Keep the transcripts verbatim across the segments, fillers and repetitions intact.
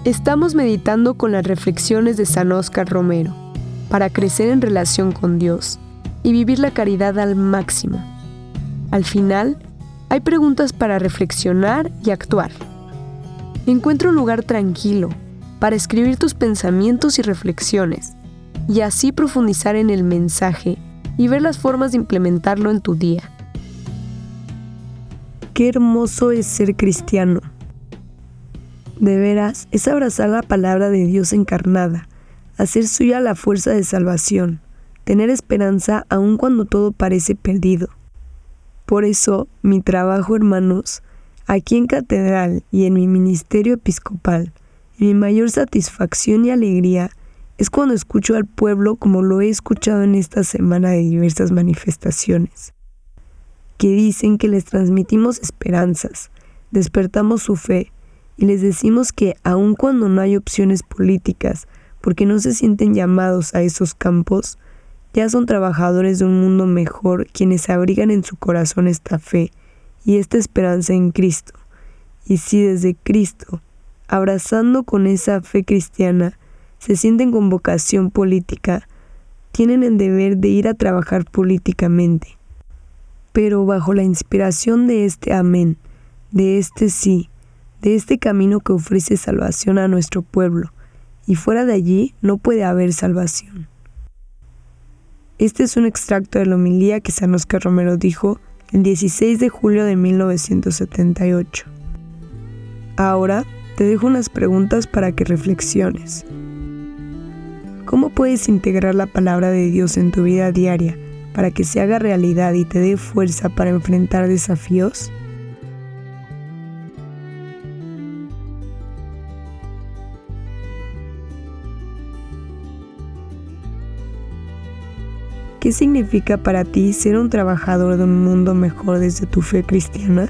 Estamos meditando con las reflexiones de San Óscar Romero para crecer en relación con Dios y vivir la caridad al máximo. Al final, hay preguntas para reflexionar y actuar. Encuentra un lugar tranquilo para escribir tus pensamientos y reflexiones y así profundizar en el mensaje y ver las formas de implementarlo en tu día. Qué hermoso es ser cristiano. De veras, es abrazar la palabra de Dios encarnada, hacer suya la fuerza de salvación, tener esperanza aun cuando todo parece perdido. Por eso, mi trabajo, hermanos, aquí en Catedral y en mi ministerio episcopal, mi mayor satisfacción y alegría es cuando escucho al pueblo como lo he escuchado en esta semana de diversas manifestaciones, que dicen que les transmitimos esperanzas, despertamos su fe, y les decimos que aun cuando no hay opciones políticas, porque no se sienten llamados a esos campos, ya son trabajadores de un mundo mejor quienes abrigan en su corazón esta fe y esta esperanza en Cristo. Y si desde Cristo, abrazando con esa fe cristiana, se sienten con vocación política, tienen el deber de ir a trabajar políticamente. Pero bajo la inspiración de este amén, de este sí, de este camino que ofrece salvación a nuestro pueblo, y fuera de allí no puede haber salvación. Este es un extracto de la homilía que San Óscar Romero dijo el dieciséis de julio de mil novecientos setenta y ocho. Ahora te dejo unas preguntas para que reflexiones. ¿Cómo puedes integrar la palabra de Dios en tu vida diaria para que se haga realidad y te dé fuerza para enfrentar desafíos? ¿Qué significa para ti ser un trabajador de un mundo mejor desde tu fe cristiana?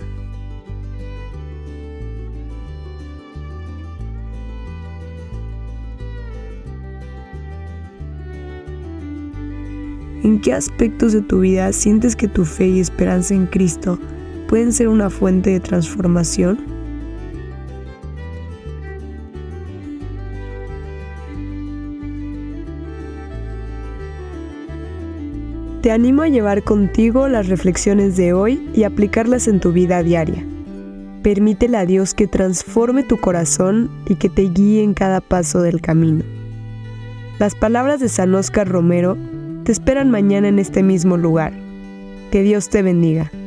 ¿En qué aspectos de tu vida sientes que tu fe y esperanza en Cristo pueden ser una fuente de transformación? Te animo a llevar contigo las reflexiones de hoy y aplicarlas en tu vida diaria. Permítele a Dios que transforme tu corazón y que te guíe en cada paso del camino. Las palabras de San Óscar Romero te esperan mañana en este mismo lugar. Que Dios te bendiga.